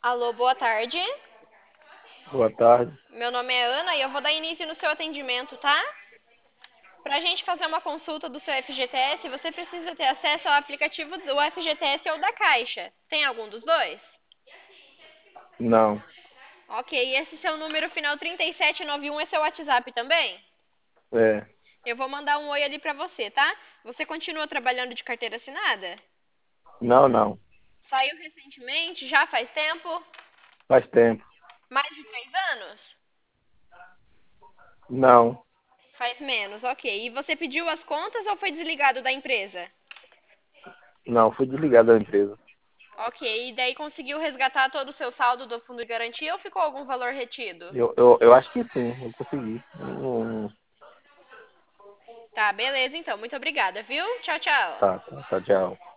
Alô, boa tarde. Boa tarde. Meu nome é Ana e eu vou dar início no seu atendimento, tá? Para a gente fazer uma consulta do seu FGTS, você precisa ter acesso ao aplicativo do FGTS ou da Caixa. Tem algum dos dois? Não, Ok, e esse seu número final 3791 é seu WhatsApp também? é. Eu vou mandar um oi ali pra você, tá? Você continua trabalhando de carteira assinada? Não, não. Saiu recentemente? Já faz tempo? Faz tempo. Mais de 3 anos? Não, Faz menos, ok. E você pediu as contas ou foi desligado da empresa? não. Fui desligado da empresa. Ok, e daí conseguiu resgatar todo o seu saldo do fundo de garantia ou ficou algum valor retido? Eu acho que sim, eu consegui. Tá, beleza então. Muito obrigada, viu? Tchau, tchau. Tá, tchau.